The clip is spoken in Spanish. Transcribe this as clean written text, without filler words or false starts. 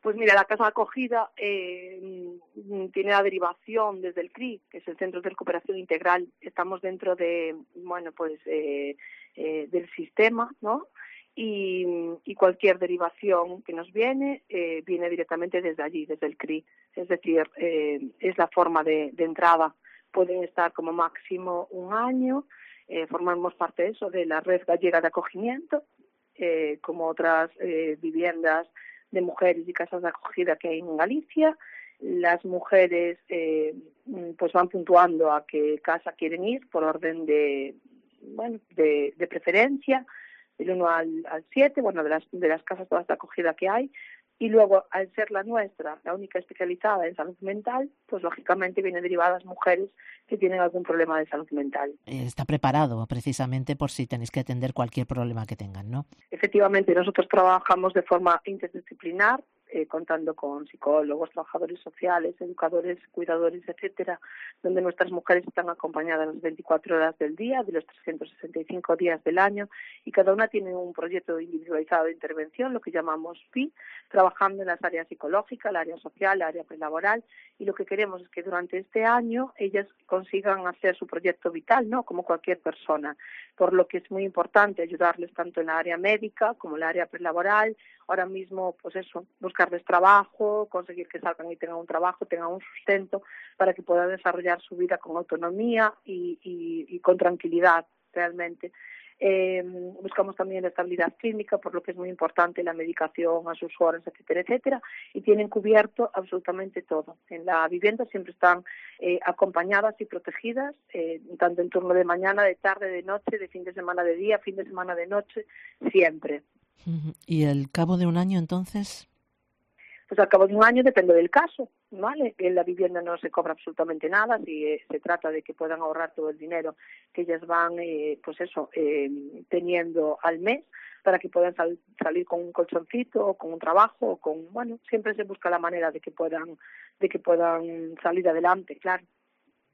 Pues mira, la casa de acogida tiene la derivación desde el CRI, que es el Centro de Recuperación Integral. Estamos dentro de, del sistema, ¿no? Y cualquier derivación que nos viene directamente desde allí, desde el CRI. Es decir, es la forma de entrada. Pueden estar como máximo un año. Formamos parte de eso, de la Red Gallega de Acogimiento, como otras viviendas de mujeres y casas de acogida que hay en Galicia. Las mujeres pues van puntuando a qué casa quieren ir por orden de preferencia, del 1 al 7, de las casas todas de acogida que hay. Y luego, al ser la nuestra, la única especializada en salud mental, pues lógicamente vienen derivadas mujeres que tienen algún problema de salud mental. Está preparado precisamente por si tenéis que atender cualquier problema que tengan, ¿no? Efectivamente, nosotros trabajamos de forma interdisciplinar, contando con psicólogos, trabajadores sociales, educadores, cuidadores, etcétera, donde nuestras mujeres están acompañadas las 24 horas del día, de los 365 días del año, y cada una tiene un proyecto individualizado de intervención, lo que llamamos PI, trabajando en las áreas psicológicas, el área social, el área prelaboral, y lo que queremos es que durante este año ellas consigan hacer su proyecto vital, ¿no? Como cualquier persona, por lo que es muy importante ayudarles tanto en la área médica como en la área prelaboral. Ahora mismo, pues eso, buscarles trabajo, conseguir que salgan y tengan un trabajo, tengan un sustento para que puedan desarrollar su vida con autonomía y con tranquilidad realmente. Buscamos también la estabilidad clínica, por lo que es muy importante la medicación a sus horas, etcétera, etcétera, y tienen cubierto absolutamente todo. En la vivienda siempre están acompañadas y protegidas, tanto en turno de mañana, de tarde, de noche, de fin de semana de día, fin de semana de noche, siempre. ¿Y al cabo de un año, entonces? Pues al cabo de un año depende del caso, ¿vale? En la vivienda no se cobra absolutamente nada, si se trata de que puedan ahorrar todo el dinero que ellas van, teniendo al mes, para que puedan salir con un colchoncito o con un trabajo, siempre se busca la manera de que puedan salir adelante, claro.